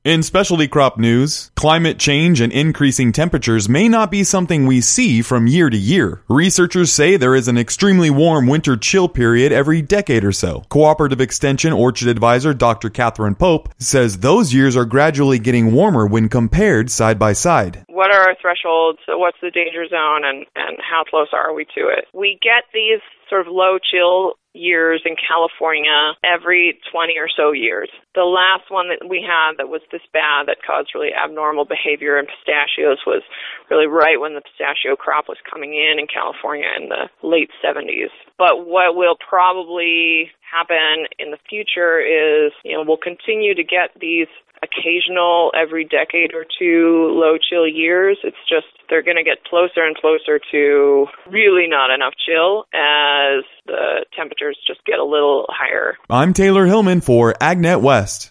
In specialty crop news, climate change and increasing temperatures may not be something we see from year to year. Researchers say there is an extremely warm winter chill period every decade or so. Cooperative Extension Orchard Advisor Dr. Catherine Pope says those years are gradually getting warmer when compared side by side. What are our thresholds? What's the danger zone, and how close are we to it? We get these sort of low chill years in California every 20 or so years. The last one that we had that was this bad that caused really abnormal behavior in pistachios was really right when the pistachio crop was coming in California in the late 70s. But what will probably happen in the future is, we'll continue to get these occasional every decade or two low chill years. It's just they're going to get closer and closer to really not enough chill as the temperatures just get a little higher. I'm Taylor Hillman for AgNet West.